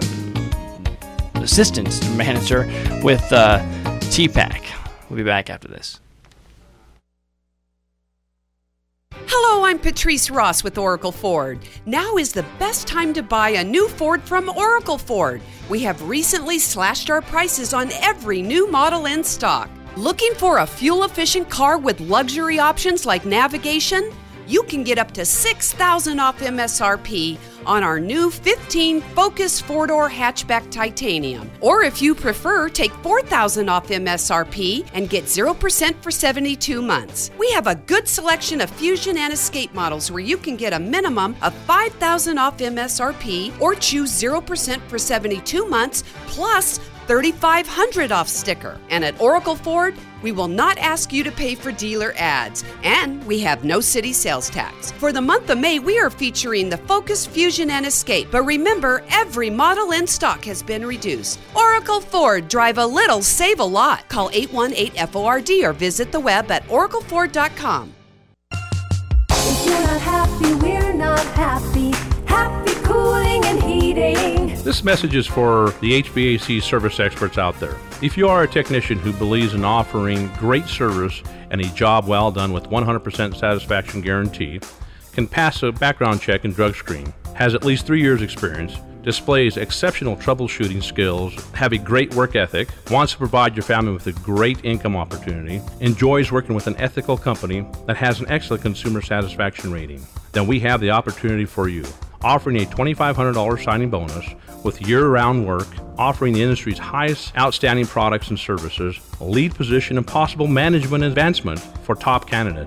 Assistant Manager with uh, T PAC. We'll be back after this. Hello, I'm Patrice Ross with Oracle Ford. Now is the best time to buy a new Ford from Oracle Ford. We have recently slashed our prices on every new model in stock. Looking for a fuel-efficient car with luxury options like navigation? You can get up to six thousand dollars off M S R P on our new fifteen Focus four-door hatchback titanium. Or if you prefer, take four thousand dollars off M S R P and get zero percent for seventy-two months. We have a good selection of Fusion and Escape models where you can get a minimum of five thousand dollars off M S R P or choose zero percent for seventy-two months plus thirty-five hundred dollars off sticker. And at Oracle Ford, we will not ask you to pay for dealer ads, and we have no city sales tax. For the month of May, we are featuring the Focus, Fusion, and Escape. But remember, every model in stock has been reduced. Oracle Ford, drive a little, save a lot. Call eight one eight F O R D or visit the web at oracle ford dot com. If you're not happy, we're not happy. Happy cooling and heating. This message is for the H V A C service experts out there. If you are a technician who believes in offering great service and a job well done with one hundred percent satisfaction guarantee, can pass a background check and drug screen, has at least three years experience, displays exceptional troubleshooting skills, have a great work ethic, wants to provide your family with a great income opportunity, enjoys working with an ethical company that has an excellent consumer satisfaction rating, then we have the opportunity for you. Offering a twenty-five hundred dollars signing bonus with year-round work, offering the industry's highest outstanding products and services, a lead position and possible management advancement for top candidates.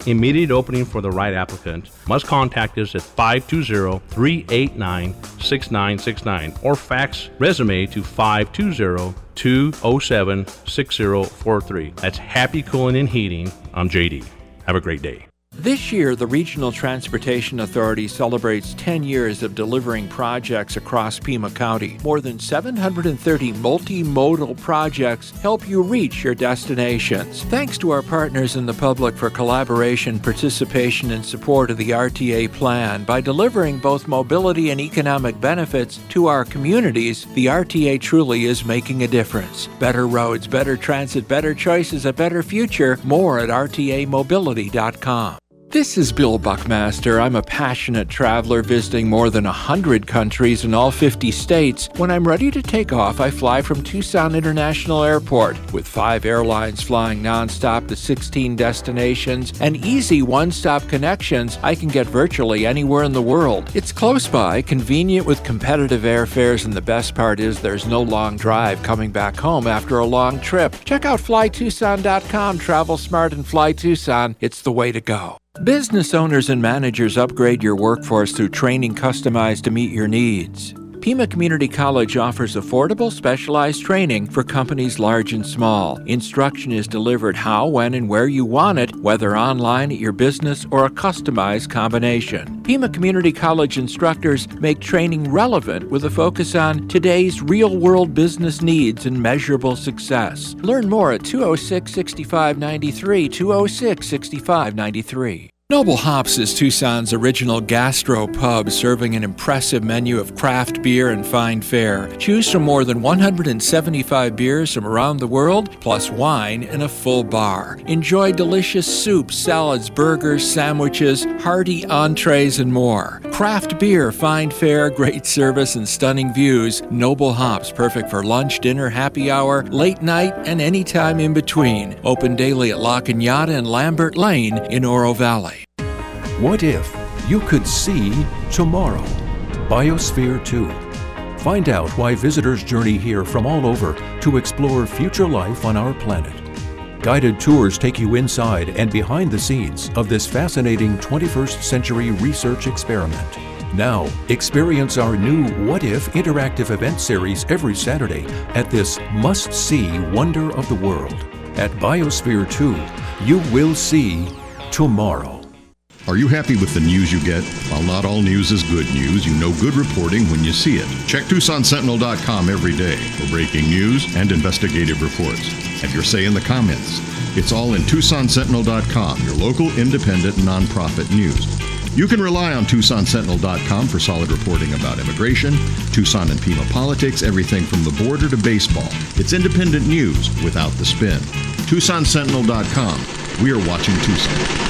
Immediate opening for the right applicant. Must contact us at five two zero, three eight nine, six nine six nine or fax resume to five two zero, two zero seven, six zero four three. That's Happy Cooling and Heating. I'm J D. Have a great day. This year, the Regional Transportation Authority celebrates ten years of delivering projects across Pima County. More than seven hundred thirty multimodal projects help you reach your destinations. Thanks to our partners in the public for collaboration, participation, and support of the R T A plan. By delivering both mobility and economic benefits to our communities, the R T A truly is making a difference. Better roads, better transit, better choices, a better future. More at R T A mobility dot com. This is Bill Buckmaster. I'm a passionate traveler visiting more than one hundred countries in all fifty states. When I'm ready to take off, I fly from Tucson International Airport. With five airlines flying nonstop to sixteen destinations and easy one-stop connections, I can get virtually anywhere in the world. It's close by, convenient with competitive airfares, and the best part is there's no long drive coming back home after a long trip. Check out fly tucson dot com. Travel smart and fly Tucson. It's the way to go. Business owners and managers, upgrade your workforce through training customized to meet your needs. Pima Community College offers affordable, specialized training for companies large and small. Instruction is delivered how, when, and where you want it, whether online at your business or a customized combination. Pima Community College instructors make training relevant with a focus on today's real-world business needs and measurable success. Learn more at two oh six, six five nine three, two oh six, six five nine three. Noble Hops is Tucson's original gastro pub, serving an impressive menu of craft beer and fine fare. Choose from more than one hundred seventy-five beers from around the world, plus wine and a full bar. Enjoy delicious soups, salads, burgers, sandwiches, hearty entrees, and more. Craft beer, fine fare, great service, and stunning views. Noble Hops, perfect for lunch, dinner, happy hour, late night, and any time in between. Open daily at La Cañada and Lambert Lane in Oro Valley. What if you could see tomorrow? Biosphere two. Find out why visitors journey here from all over to explore future life on our planet. Guided tours take you inside and behind the scenes of this fascinating twenty-first century research experiment. Now, experience our new What If interactive event series every Saturday at this must-see wonder of the world. At Biosphere two, you will see tomorrow. Are you happy with the news you get? While not all news is good news, you know good reporting when you see it. Check Tucson Sentinel dot com every day for breaking news and investigative reports. Have your say in the comments. It's all in Tucson Sentinel dot com, your local independent nonprofit news. You can rely on Tucson Sentinel dot com for solid reporting about immigration, Tucson and Pima politics, everything from the border to baseball. It's independent news without the spin. Tucson Sentinel dot com. We are watching Tucson.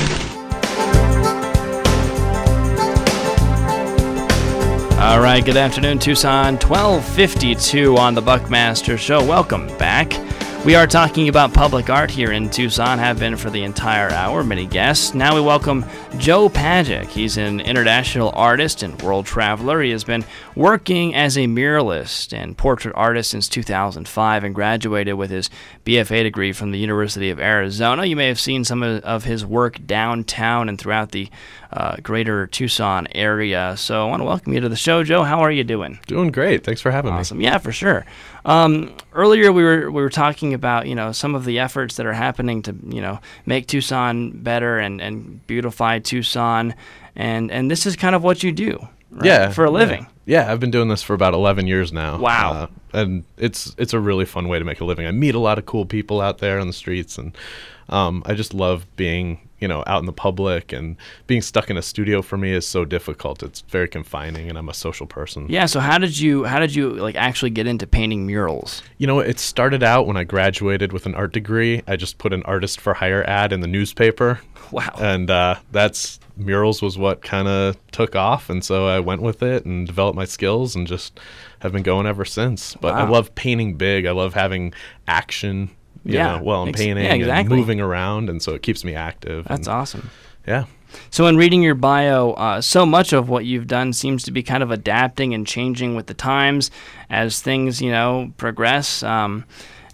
All right, good afternoon, Tucson. twelve fifty-two on the Buckmaster Show. Welcome back. We are talking about public art here in Tucson, have been for the entire hour, many guests. Now we welcome Joe Pajic. He's an international artist and world traveler. He has been working as a muralist and portrait artist since two thousand five and graduated with his B F A degree from the University of Arizona. You may have seen some of his work downtown and throughout the uh, greater Tucson area. So I want to welcome you to the show, Joe. How are you doing? Doing great. Thanks for having awesome. me. Yeah, for sure. Um, earlier we were we were talking about, you know, some of the efforts that are happening to, you know, make Tucson better and, and beautify Tucson, and and this is kind of what you do, right? Yeah, for a living. Yeah. yeah, I've been doing this for about eleven years now. Wow. Uh, and it's it's a really fun way to make a living. I meet a lot of cool people out there on the streets, and um, I just love being, you know, out in the public, and being stuck in a studio for me is so difficult. It's very confining, and I'm a social person. Yeah. So how did you how did you like actually get into painting murals? You know, it started out when I graduated with an art degree. I just put an artist for hire ad in the newspaper. Wow. And uh, that's murals was what kind of took off, and so I went with it and developed my skills, and just have been going ever since. But Wow. I love painting big. I love having action. You Yeah. know, while I'm Ex- painting yeah, exactly. and moving around, and so it keeps me active. That's and, awesome. Yeah. So in reading your bio, uh, so much of what you've done seems to be kind of adapting and changing with the times as things, you know, progress. Um,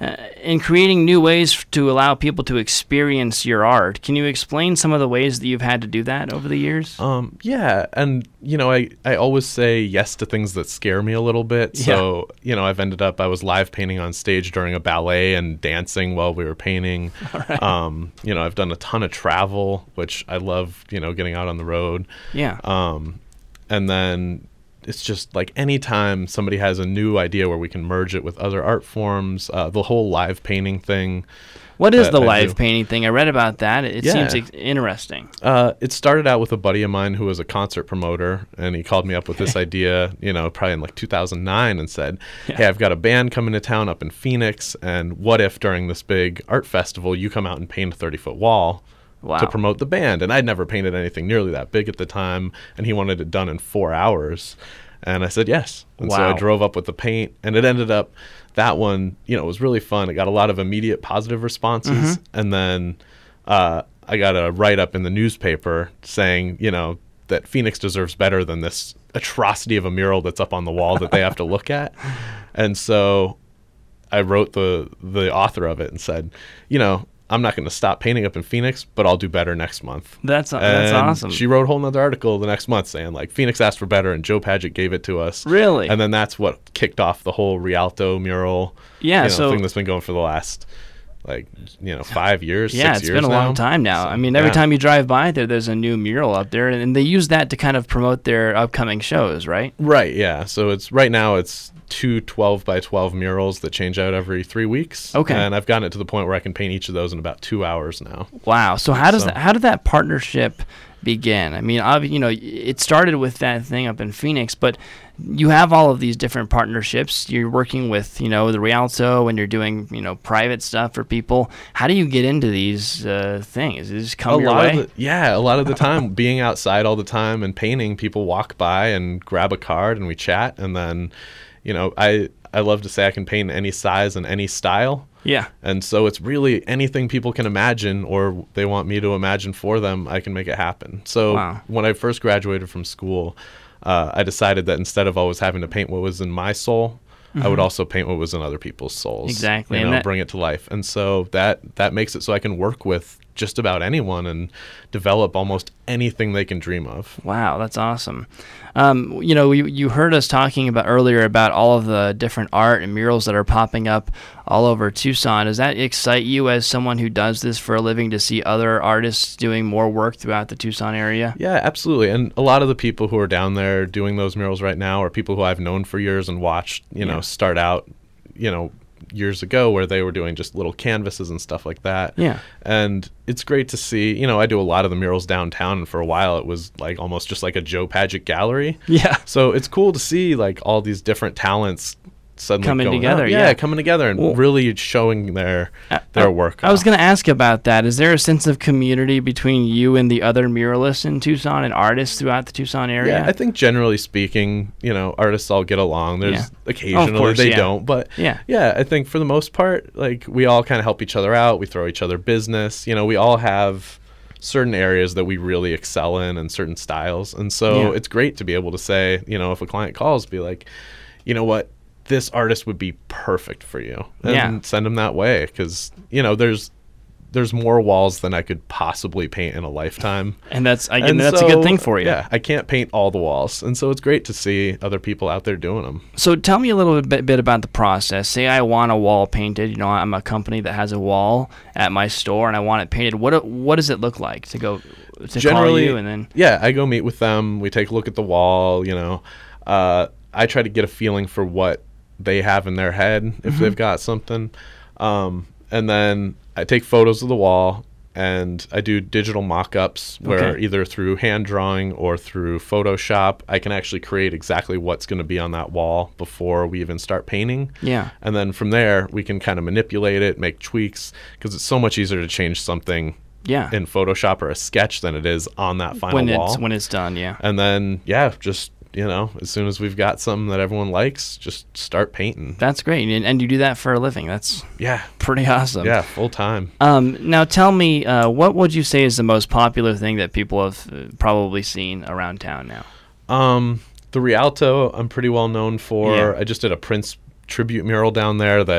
Uh, in creating new ways to allow people to experience your art, can you explain some of the ways that you've had to do that over the years? Um, yeah, and you know, I, I always say yes to things that scare me a little bit. So, yeah. you know, I've ended up, I was live painting on stage during a ballet and dancing while we were painting. Right. Um, you know, I've done a ton of travel, which I love, you know, getting out on the road. Yeah. Um, and then it's just like anytime somebody has a new idea where we can merge it with other art forms, uh, the whole live painting thing. What is the I live do. painting thing? I read about that. It Yeah. seems ex- interesting. Uh, it started out with a buddy of mine who was a concert promoter, and he called me up with this idea, you know, probably in like two thousand nine, and said, Yeah. hey, I've got a band coming to town up in Phoenix, and what if during this big art festival you come out and paint a thirty-foot wall Wow. to promote the band? And I'd never painted anything nearly that big at the time, and he wanted it done in four hours. And I said yes. And so I Wow. drove up with the paint, and it ended up, that one, you know, it was really fun. It got a lot of immediate positive responses. Mhm. And then uh, I got a write-up in the newspaper saying, you know, that Phoenix deserves better than this atrocity of a mural that's up on the wall that they have to look at. And so I wrote the the author of it and said, you know, I'm not going to stop painting up in Phoenix, but I'll do better next month. That's that's And awesome. She wrote a whole nother article the next month saying, like, Phoenix asked for better, and Joe Padgett gave it to us. Really? And then that's what kicked off the whole Rialto mural Yeah, you know, so- thing that's been going for the last, like, you know, five years, Yeah, six it's years been a now. long time now. So, I mean, every yeah. time you drive by there, there's a new mural up there, and they use that to kind of promote their upcoming shows, right? Right, yeah. So it's right now it's two twelve by twelve murals that change out every three weeks. Okay. And I've gotten it to the point where I can paint each of those in about two hours now. Wow. So how does So- that, how did that partnership begin? I mean, ob- you know, it started with that thing up in Phoenix, but you have all of these different partnerships. You're working with, you know, the Rialto, and you're doing, you know, private stuff for people. How do you get into these uh, things? Does it just come a your lot way? Of the, yeah, a lot of the time, being outside all the time and painting, people walk by and grab a card and we chat, and then, you know, I I love to say I can paint any size and any style. Yeah. And so it's really anything people can imagine or they want me to imagine for them, I can make it happen. So Wow. when I first graduated from school, uh, I decided that instead of always having to paint what was in my soul, I would Mhm. also paint what was in other people's souls. Exactly, You and know, that- bring it to life. And so that that makes it so I can work with just about anyone and develop almost anything they can dream of. Wow, that's awesome. Um, you know, you, you heard us talking about earlier about all of the different art and murals that are popping up all over Tucson. Does that excite you as someone who does this for a living to see other artists doing more work throughout the Tucson area? Yeah, absolutely. And a lot of the people who are down there doing those murals right now are people who I've known for years and watched, you know, Yeah. start out, you know, years ago where they were doing just little canvases and stuff like that. Yeah. And it's great to see, you know, I do a lot of the murals downtown, and for a while it was like almost just like a Joe Padgett gallery. Yeah. So it's cool to see like all these different talents suddenly Coming going together, out. yeah. coming together and Well- really showing their their work. I was going to ask about that. Is there a sense of community between you and the other muralists in Tucson and artists throughout the Tucson area? Yeah, I think generally speaking, you know, artists all get along. There's Yeah. occasionally Of course, they yeah. don't, but Yeah. yeah, I think for the most part, like we all kind of help each other out. We throw each other business. You know, we all have certain areas that we really excel in and certain styles, and so Yeah. it's great to be able to say, you know, if a client calls, be like, you know what, this artist would be perfect for you, and Yeah. send them that way, because you know, there's there's more walls than I could possibly paint in a lifetime. And that's- I- And that's a good thing for you. Yeah, I can't paint all the walls, and so it's great to see other people out there doing them. So tell me a little bit, bit about the process. Say I want a wall painted. You know, I'm a company that has a wall at my store, and I want it painted. What what does it look like to go to Generally, call you and then? yeah, I go meet with them. We take a look at the wall. You know, uh, I try to get a feeling for what they have in their head if Mhm. they've got something, um, and then I take photos of the wall. And I do digital mock-ups where Okay. either through hand drawing or through Photoshop, I can actually create exactly what's going to be on that wall before we even start painting. Yeah. And then from there, we can kind of manipulate it, make tweaks, because it's so much easier to change something Yeah. in Photoshop or a sketch than it is on that final when wall. it's when it's done, yeah. And then, yeah, just, you know, as soon as we've got something that everyone likes, just start painting. That's great, and, and you do that for a living. That's yeah, pretty awesome. Yeah, full time. Um, now tell me, uh, what would you say is the most popular thing that people have uh, probably seen around town now? Um, the Rialto, I'm pretty well known for. Yeah. I just did a Prince tribute mural down there that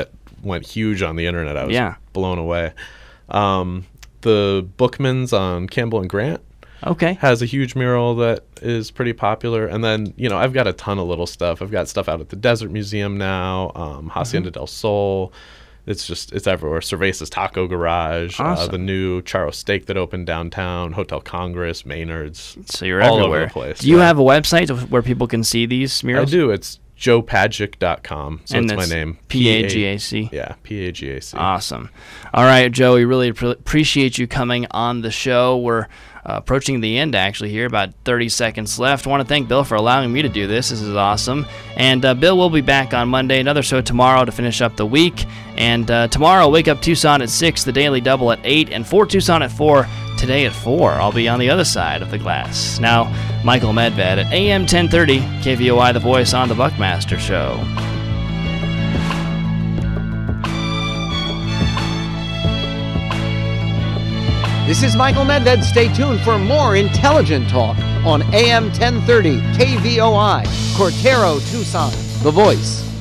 went huge on the internet. I was Yeah. blown away. Um, the Bookman's on Campbell and Grant. Okay. Has a huge mural that is pretty popular. And then, you know, I've got a ton of little stuff. I've got stuff out at the Desert Museum now, um, Hacienda Mm-hmm. del Sol. It's just, it's everywhere. Cerveza's Taco Garage, uh, Awesome. the new Charro Steak that opened downtown, Hotel Congress, Maynard's. So you're all everywhere. over the place. Do you yeah. have a website where people can see these murals? I do. It's joe pagic dot com. So And it's my that's name. P A G A C? Yeah, P A G A C. Awesome. All right, Joe, we really pre- appreciate you coming on the show. We're uh, approaching the end, actually, here, about thirty seconds left. I want to thank Bill for allowing me to do this. This is awesome. And uh, Bill will be back on Monday, another show tomorrow to finish up the week. And uh, tomorrow, Wake Up Tucson at six, the Daily Double at eight, and For Tucson at four, today at four. I'll be on the other side of the glass. Now, Michael Medved at A M ten thirty, K V O I, The Voice on The Buckmaster Show. This is Michael Medved. Stay tuned for more intelligent talk on A M ten thirty K V O I, Cortero, Tucson, The Voice.